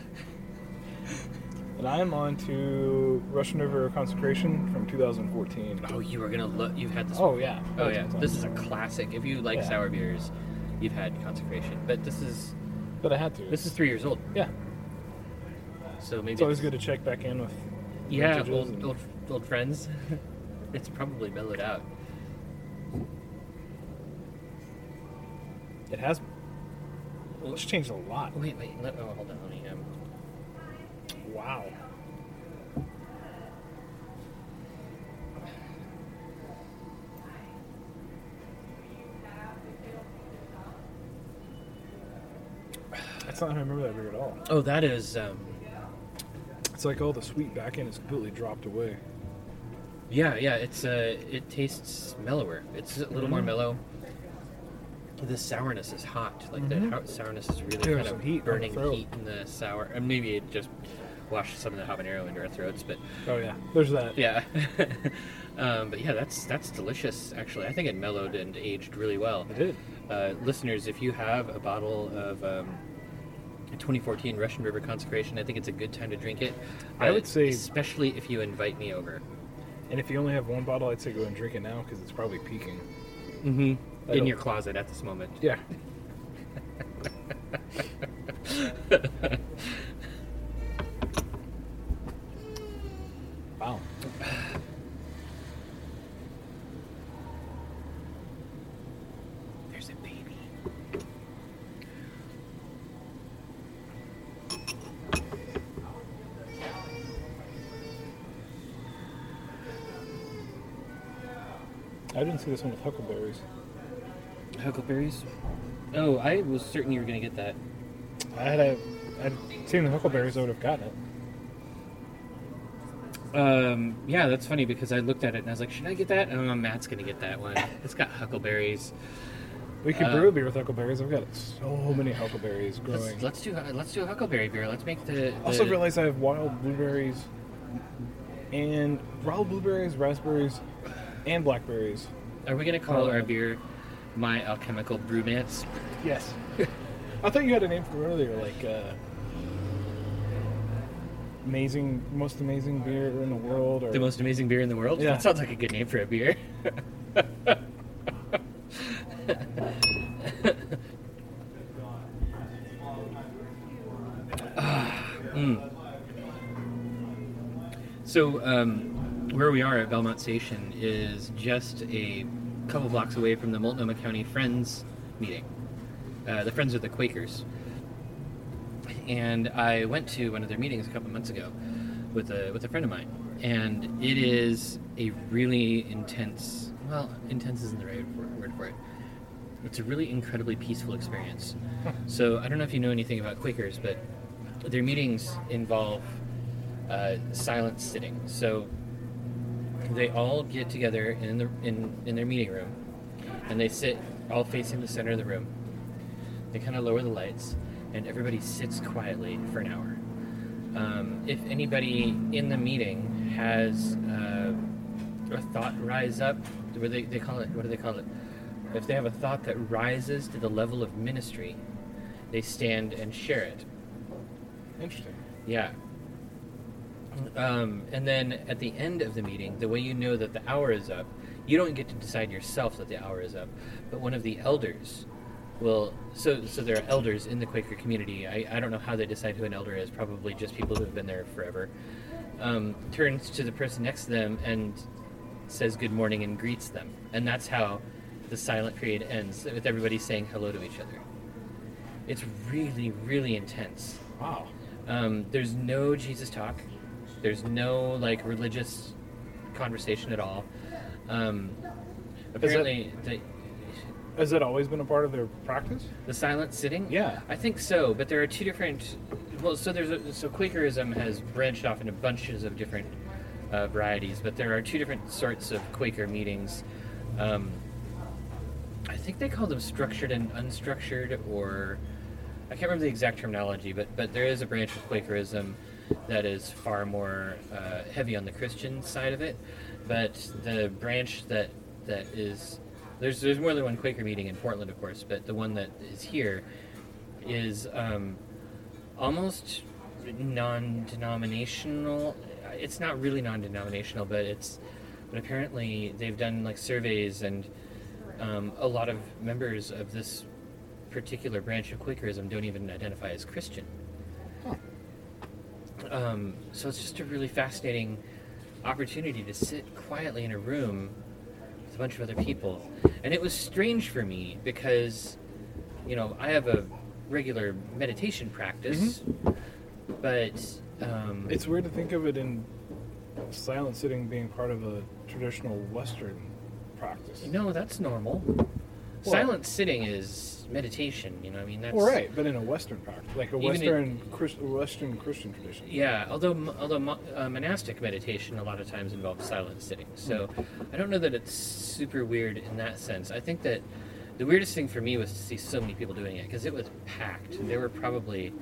And I'm on to Russian River Consecration from 2014. oh, you were gonna look. You've had this. Oh, yeah. Oh yeah. Multiple This times. is a classic. If you like Yeah. sour beers, you've had Consecration. But this is But I had to. 3 years old. Yeah. So maybe It's always good to check back in with. Yeah, vintages and- old friends. It's probably mellowed out. It has. Well, it's changed a lot. Wait. Hold on. Let me. Wow. That's not how I remember that beer at all. Oh, that is. It's like all the sweet back end is completely dropped away. Yeah. It's it tastes mellower. It's a little more mellow. The sourness is hot. Like the sourness is really There's kind some of heat on the burning throat. heat in the sour. And maybe it just washed some of the habanero into our throats, but Oh yeah, there's that. yeah. But yeah, that's delicious. Actually, I think it mellowed and aged really well. It did. Listeners, if you have a bottle of 2014 Russian River Consecration, I think it's a good time to drink it. I would say- especially if you invite me over. And if you only have one bottle, I'd say go and drink it now because it's probably peaking. Mm-hmm. I In don't- your closet at this moment. Yeah. Wow. There's a baby. I didn't see this one with huckleberries. Huckleberries? Oh, I was certain you were going to get that. I'd seen the huckleberries, I would have gotten it. Yeah, that's funny because I looked at it and I was like, should I get that? Oh, Matt's going to get that one. It's got huckleberries. We could brew a beer with huckleberries. I've got so many huckleberries growing. Let's do a huckleberry beer. Let's make the Also realize I have wild blueberries, raspberries, and blackberries. Are we going to call our beer My Alchemical Brewmance? Yes. I thought you had a name for it earlier, like most amazing beer in the world, or The most amazing beer in the world? Yeah. That sounds like a good name for a beer. So, where we are at Belmont Station is just a couple blocks away from the Multnomah County Friends meeting. The Friends of the Quakers. And I went to one of their meetings a couple months ago with a friend of mine. And it is a really intense, well, intense isn't the right word for it. It's a really incredibly peaceful experience. So I don't know if you know anything about Quakers, but their meetings involve silent sitting. So they all get together in their meeting room, and they sit all facing the center of the room. They kind of lower the lights, and everybody sits quietly for an hour. If anybody in the meeting has a thought rise up, what do they call it? If they have a thought that rises to the level of ministry, they stand and share it. Interesting. Yeah. And then at the end of the meeting, the way you know that the hour is up, you don't get to decide yourself that the hour is up, but one of the elders will. So there are elders in the Quaker community. I don't know how they decide who an elder is. Probably just people who have been there forever. Turns to the person next to them and says good morning and greets them. And that's how the silent period ends, with everybody saying hello to each other. It's really, really intense. Wow. There's no Jesus talk. There's no religious conversation at all. Apparently, Has that always been a part of their practice? the silent sitting. Yeah. I think so. But there are two different. Well, so Quakerism has branched off into bunches of different varieties, but there are two different sorts of Quaker meetings. I think they call them structured and unstructured, or I can't remember the exact terminology, but there is a branch of Quakerism that is far more heavy on the Christian side of it. But the branch that is there's more than one Quaker meeting in Portland, of course, but the one that is here is almost non-denominational. It's not really non-denominational, but apparently they've done surveys, and a lot of members of this particular branch of Quakerism don't even identify as Christian. So it's just a really fascinating opportunity to sit quietly in a room with a bunch of other people. And it was strange for me because I have a regular meditation practice, but It's weird to think of it in silent sitting being part of a traditional Western practice. That's normal. Well- Silent sitting is meditation. I mean, that's Well, right, but in a Western practice, like a Even Western Christian tradition. Yeah, although monastic meditation a lot of times involves silent sitting, so I don't know that it's super weird in that sense. I think that the weirdest thing for me was to see so many people doing it because it was packed. There were probably,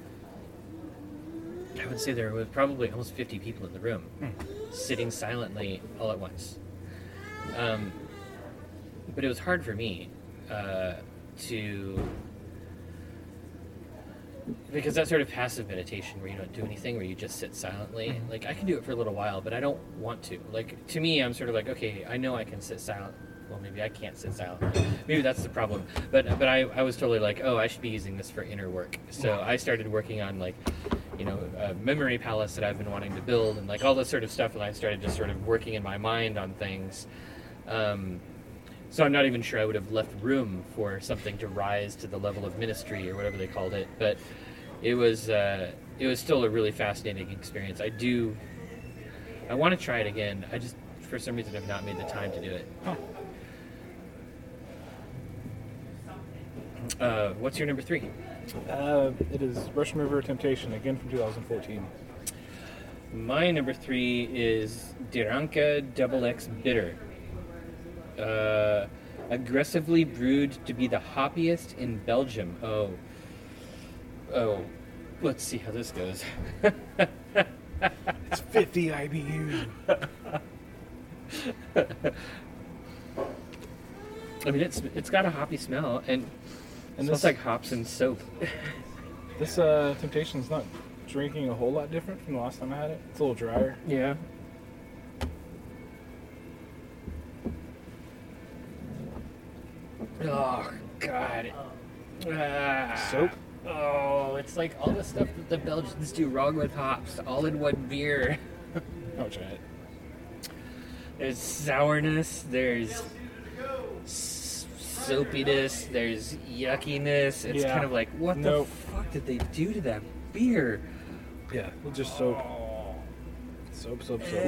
I would say there was probably almost 50 people in the room sitting silently all at once. But it was hard for me because that sort of passive meditation where you don't do anything, where you just sit silently, like I can do it for a little while, but I don't want to. Like, to me, I'm sort of like, okay, I know I can sit silent. Well, maybe I can't sit silent. Maybe that's the problem. But I was totally like, oh, I should be using this for inner work. So I started working on like, a memory palace that I've been wanting to build and like all this sort of stuff. And I started just sort of working in my mind on things. So I'm not even sure I would have left room for something to rise to the level of ministry or whatever they called it. But it was still a really fascinating experience. I want to try it again. I just, for some reason, have not made the time to do it. What's your number 3? It is Russian River Temptation, again from 2014. My number 3 is Diranka XX Bitter. Aggressively brewed to be the hoppiest in Belgium. Oh, let's see how this goes. It's 50 IBU. I mean, it's got a hoppy smell, and it smells like hops and soap. This Temptation's not drinking a whole lot different from the last time I had it. It's a little drier. Yeah. Oh, God. Soap? Oh, it's like all the stuff that the Belgians do wrong with hops, all in one beer. I'll try it. There's sourness, there's soapiness, there's yuckiness. It's kind of like, what the fuck did they do to that beer? Yeah, it's just soap. Soap.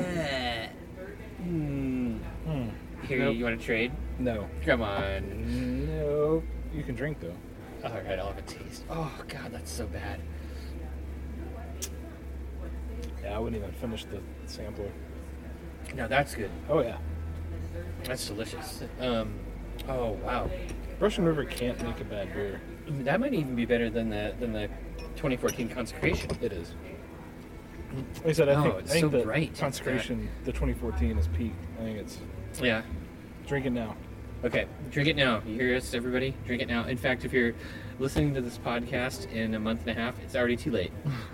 Here, you want to trade? No. Come on. No. You can drink, though. All right, I'll have a taste. Oh, God, that's so bad. Yeah, I wouldn't even finish the sampler. No, that's good. Oh, yeah. That's delicious. Oh, wow. Russian River can't make a bad beer. That might even be better than the 2014 Consecration. It is. Like I said, I think so the bright. Consecration, the 2014 is peak. I think it's... Yeah. Drink it now. Okay, drink it now. You hear us, everybody? Drink it now. In fact, if you're listening to this podcast in a month and a half, it's already too late.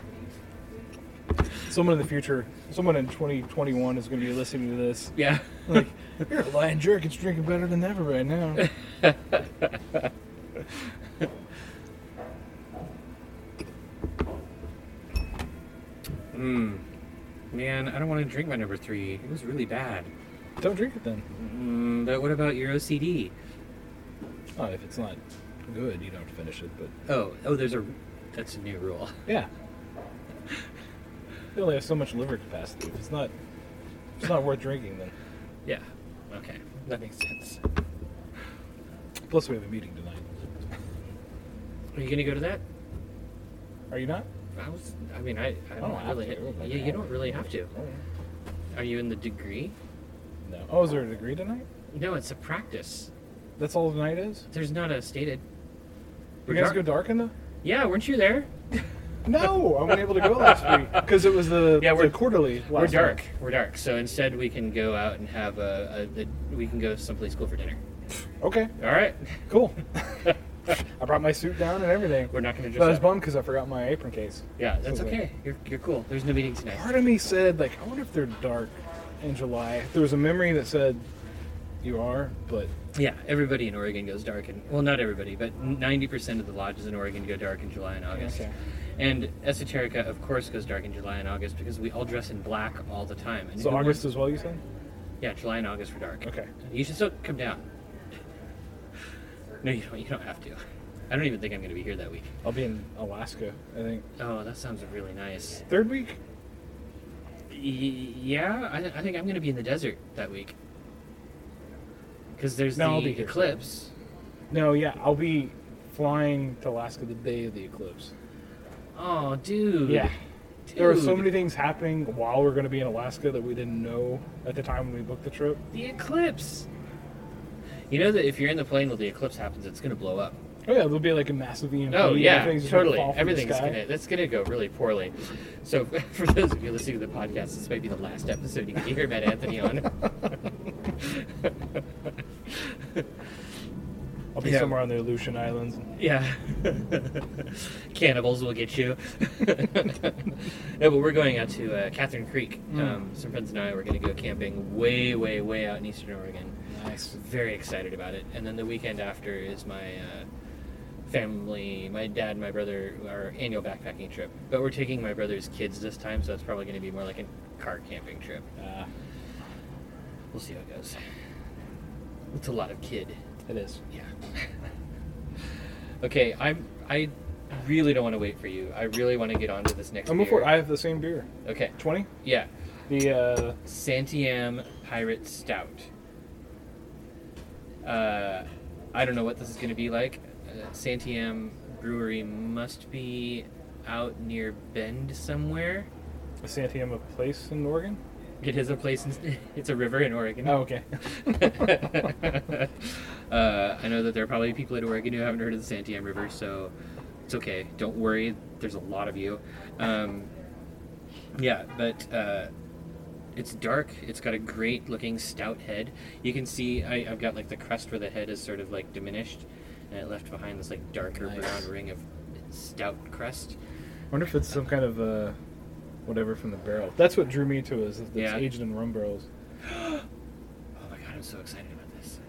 Someone in the future, someone in 2021 is going to be listening to this. Yeah. Like, you're a lying jerk. It's drinking better than ever right now. Man, I don't want to drink my number 3. It was really bad. Don't drink it then. But what about your OCD? Oh, if it's not good, you don't have to finish it. But Oh, that's a new rule. yeah, you only have so much liver capacity. If it's not worth drinking, then. Yeah. Okay, that makes sense. Plus, we have a meeting tonight. Are you gonna go to that? Are you not? I don't don't have really. to. Yeah, you don't really have to. Oh, yeah. Are you in the degree? No. Oh, is there a degree tonight? No, it's a practice. That's all tonight is? There's not a stated. You guys go dark in the? Yeah, weren't you there? No, I wasn't able to go last week because it was the quarterly. We're last dark. night. We're dark. So instead, we can go out and have we can go someplace cool for dinner. Okay, All right. cool. I brought my suit down and everything. We're not going to But I was dress up. bummed because I forgot my apron case. Yeah, that's So it's okay. You're cool. There's no meeting tonight. Part of me said, like, I wonder if they're dark in July. There was a memory that said you are, but Yeah, everybody in Oregon goes dark, well, not everybody, but 90% of the lodges in Oregon go dark in July and August. Okay. And Esoterica, of course, goes dark in July and August because we all dress in black all the time. And so who August wants- as well, you said? Yeah, July and August for dark. Okay. You should still come down. No, you don't have to. I don't even think I'm going to be here that week. I'll be in Alaska, I think. Oh, that sounds really nice. Third week? Yeah, I think I'm going to be in the desert that week. Because there's No, I'll the be here. eclipse. No, yeah, I'll be flying to Alaska the day of the eclipse. Oh, dude. Yeah. Dude. There are so many things happening while we're going to be in Alaska that we didn't know at the time when we booked the trip. The eclipse. You know that if you're in the plane while the eclipse happens, it's going to blow up. Oh yeah, there'll be like a massive EMP. Oh yeah, everything's just gonna totally. fall from the Everything's sky. that's gonna go really poorly. So for those of you listening to the podcast, this might be the last episode you can hear Matt Anthony on. I'll be Yeah. somewhere on the Aleutian Islands. Yeah. Cannibals will get you. No, but we're going out to Catherine Creek. Some friends and I were going to go camping way, way, way out in Eastern Oregon. Nice. Very excited about it. And then the weekend after is my family, my dad and my brother, our annual backpacking trip. But we're taking my brother's kids this time, so it's probably going to be more like a car camping trip. We'll see how it goes. It's a lot of kid. It is. Yeah. Okay, I really don't want to wait for you. I really want to get on to this next I'm beer. before. I have the same beer. Okay. 20? Yeah. The Santiam Pirate Stout. I don't know what this is going to be like. Santiam Brewery must be out near Bend somewhere. Santiam a place in Oregon? It is a place, it's a river in Oregon. Oh, okay. I know that there are probably people in Oregon who haven't heard of the Santiam River, so it's okay. Don't worry. There's a lot of you. Yeah, but it's dark. It's got a great looking stout head. You can see I've got like the crust where the head is sort of like diminished, and it left behind this like darker Nice. brown ring of stout crust. I wonder if it's some kind of whatever from the barrel. That's what drew me to it, is that it's Yeah. aged in rum barrels. Oh my god, I'm so excited about this.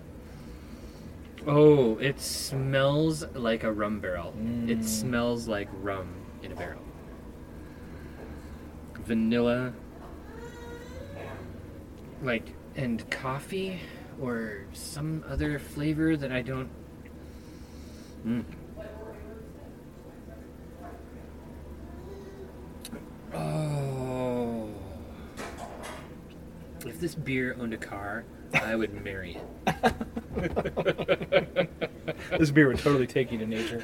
Oh, it smells like a rum barrel. It smells like rum in a barrel. Vanilla, like, and coffee, or some other flavor that I don't... Oh. If this beer owned a car, I would marry it. This beer would totally take you to nature.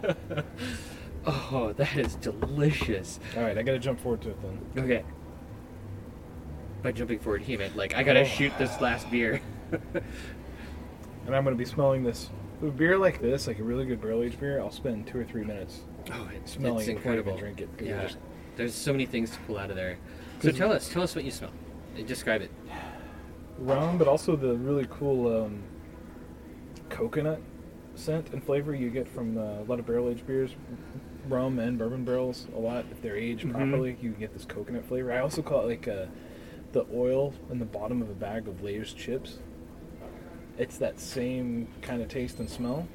Oh, that is delicious. All right, I got to jump forward to it then. Okay. By jumping forward, he meant, like, I gotta shoot this last beer. And I'm going to be smelling this. A beer like this, like a really good barrel-aged beer, I'll spend 2 or 3 minutes Oh, smelling it's it before I even incredible. drink it. 'cause Yeah. it just- There's so many things to pull out of there. So tell us what you smell. Describe it. rum, but also the really cool coconut scent and flavor you get from a lot of barrel-aged beers, rum and bourbon barrels. A lot, if they're aged properly, you get this coconut flavor. I also call it like the oil in the bottom of a bag of Lay's chips. It's that same kind of taste and smell.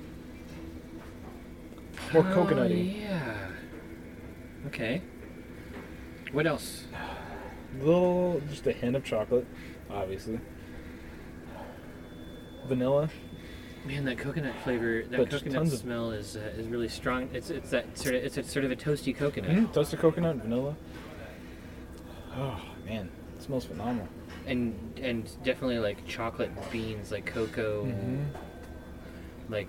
More coconutty. Yeah. Okay. What else? Just a hint of chocolate, obviously. Vanilla. Man, that coconut flavor, that But just coconut tons of- smell is really strong. It's that sort of a toasty coconut, Toasted coconut, vanilla. Oh man, it smells phenomenal. and definitely like chocolate beans, like cocoa, like.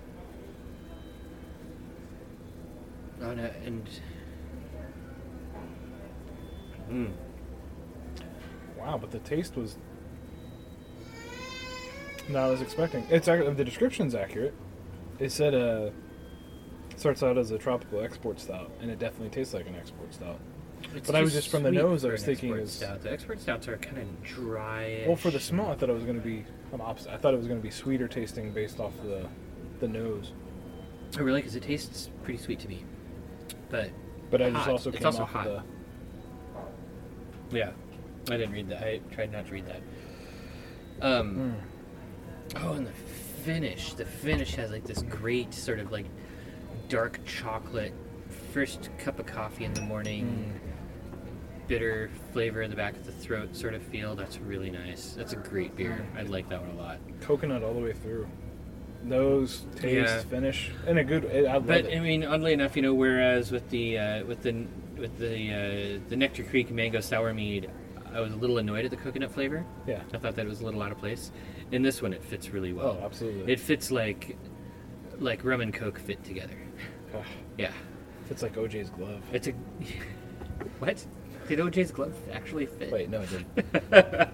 Oh no, and. Wow, but the taste was not what I was expecting. It's the description's accurate. It said it starts out as a tropical export stout, and it definitely tastes like an export stout. It's But I was too just from the sweet nose, I for was an thinking export is- stout. The export stouts are kind of dry. Well, for the smell, I thought it was going to be opposite. I thought it was going to be sweeter tasting based off the nose. Oh, really? Because it tastes pretty sweet to me. But But I just hot. also It's came also off hot. of yeah, I didn't read that. I tried not to read that. Oh, and the finish. The finish has like this great sort of like dark chocolate. First cup of coffee in the morning. Bitter flavor in the back of the throat sort of feel. That's really nice. That's a great beer. I like that one a lot. coconut all the way through. nose, taste, Yeah. finish, and a good. I love But it. I mean, oddly enough, whereas with the Nectar Creek mango sour mead, I was a little annoyed at the coconut flavor. Yeah. I thought that was a little out of place. In this one, it fits really well. Oh, absolutely. It fits like rum and Coke fit together. Ugh, Yeah. it's like OJ's glove. It's a what? Did OJ's glove actually fit? Wait, no, it didn't.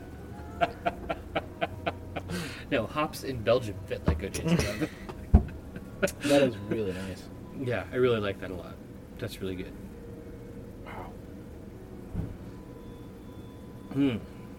No, hops in Belgium fit like OJ's glove. That is really nice. Yeah, I really like that a lot. That's really good. Wow. Hmm.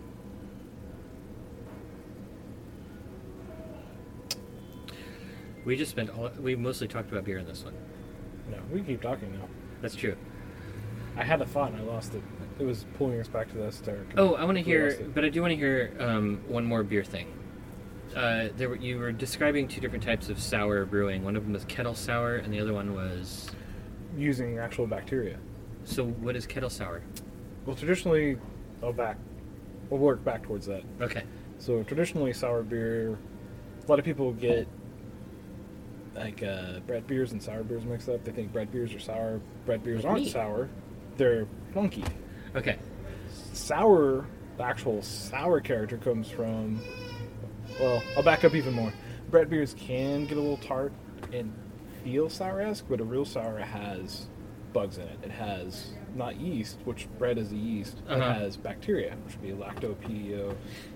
We mostly talked about beer in this one. No, we can keep talking now. That's true. I had a thought and I lost it. It was pulling us back to the start. Oh, I want to We lost hear, it. but I do want to hear one more beer thing. You were describing two different types of sour brewing. One of them was kettle sour, and the other one was. Using actual bacteria. So, what is kettle sour? Well, traditionally, we'll work back towards that. Okay. So traditionally, sour beer, a lot of people get like bread beers and sour beers mixed up. They think bread beers are sour. Bread beers Like aren't me. sour. They're funky. Okay. Sour, the actual sour character comes from, well, I'll back up even more. Bread beers can get a little tart and feel sour-esque, but a real sour has bugs in it. It has not yeast, which bread is the yeast. It Uh-huh. has bacteria, which would be lactopedio.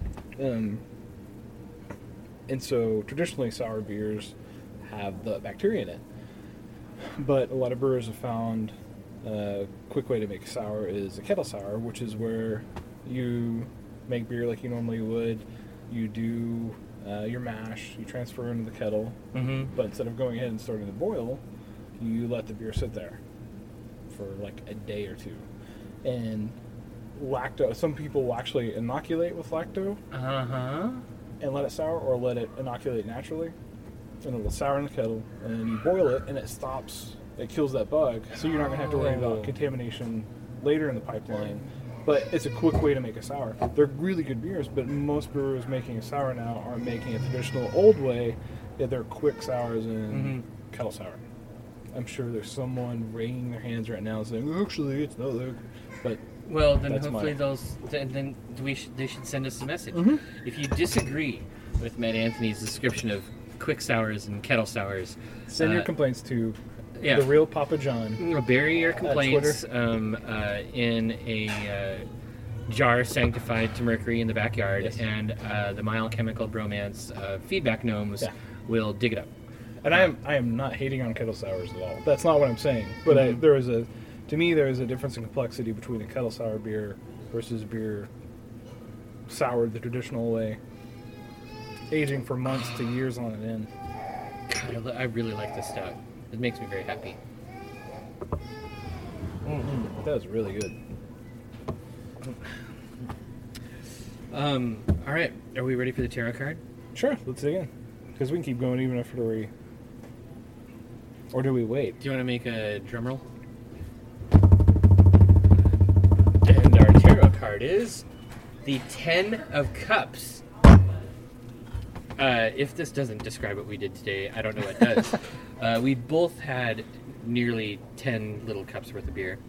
And so traditionally sour beers have the bacteria in it. But a lot of brewers have found a quick way to make sour is a kettle sour, which is where you make beer like you normally would. You do your mash, you transfer into the kettle, Mm-hmm. but instead of going ahead and starting to boil, you let the beer sit there for like a day or two. And lacto, some people will actually inoculate with lacto Uh-huh. and let it sour, or let it inoculate naturally, and it'll sour in the kettle, and you boil it, and it stops, it kills that bug, so you're not going to have to worry Oh. about contamination later in the pipeline. But it's a quick way to make a sour. They're really good beers, but most brewers making a sour now are making a traditional old way. Yeah, they're quick sours and kettle sour. I'm sure there's someone wringing their hands right now saying, actually, it's not that. But Well, then That's hopefully mine. they should send us a message. Mhm. If you disagree with Matt Anthony's description of quick sours and kettle sours, send your complaints to yeah. the real Papa John. Bury your complaints in a jar sanctified to mercury in the backyard, Yes. and the Mild Chemical Bromance feedback gnomes Yeah. will dig it up. And I am not hating on kettle sours at all. That's not what I'm saying. But Mhm. to me, there is a difference in complexity between a kettle sour beer versus beer soured the traditional way, aging for months to years on end. God, I really like this stout. It makes me very happy. That was really good. All right, are we ready for the tarot card? Sure, let's dig in. Because we can keep going even after we... Or do we wait? Do you want to make a drum roll? And our tarot card is the Ten of Cups. If this doesn't describe what we did today, I don't know what does. We both had nearly 10 little cups worth of beer.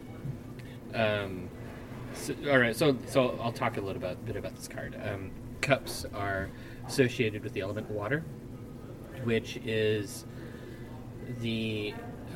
All right, so I'll talk a little bit about this card. Cups are associated with the element water, which is the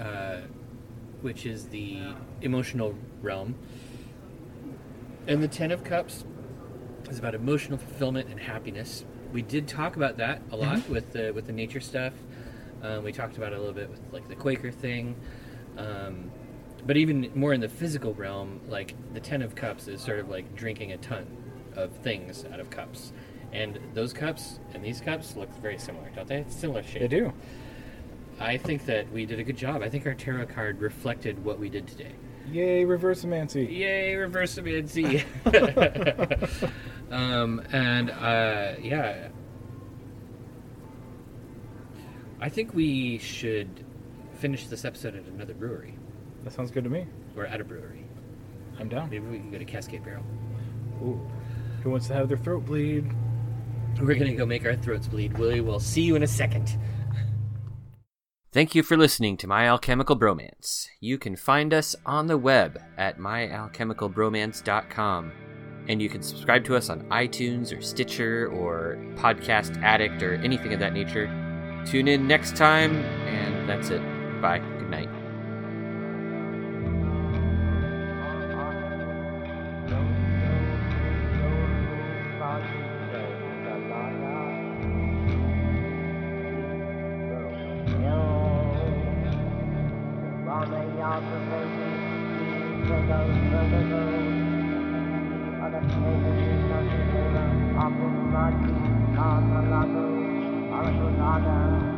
emotional realm, and the Ten of Cups is about emotional fulfillment and happiness. We did talk about that a lot with the nature stuff. We talked about it a little bit with like the Quaker thing, but even more in the physical realm, like the Ten of Cups is sort of like drinking a ton of things out of cups, and those cups and these cups look very similar, don't they? It's similar shape. They do. I think that we did a good job. I think our tarot card reflected what we did today. Yay, reverse-amancy. Yay, reverse-amancy. Yeah. I think we should finish this episode at another brewery. That sounds good to me. Or at a brewery. I'm down. Maybe we can go to Cascade Barrel. Ooh. Who wants to have their throat bleed? We're going to go make our throats bleed. We'll see you in a second. Thank you for listening to My Alchemical Bromance. You can find us on the web at myalchemicalbromance.com. And you can subscribe to us on iTunes or Stitcher or Podcast Addict or anything of that nature. Tune in next time, and that's it. Bye. Good night. Aku mati, kata lagu, aku ada.